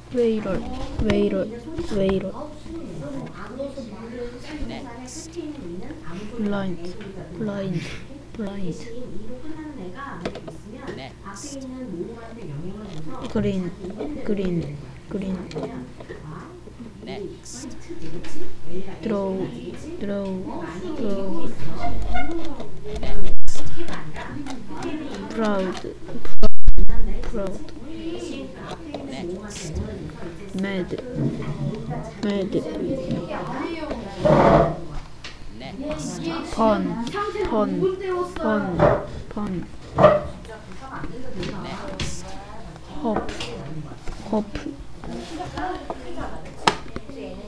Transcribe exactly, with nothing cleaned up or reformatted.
왜 이럴 왜 이럴 왜 이럴 블라인드 블라인드 블라인드 그린 그린 그린 드로우 드로우 드로우 프라우드 프라우드 매드 매드 펀 펀 펀 펀 호프 호프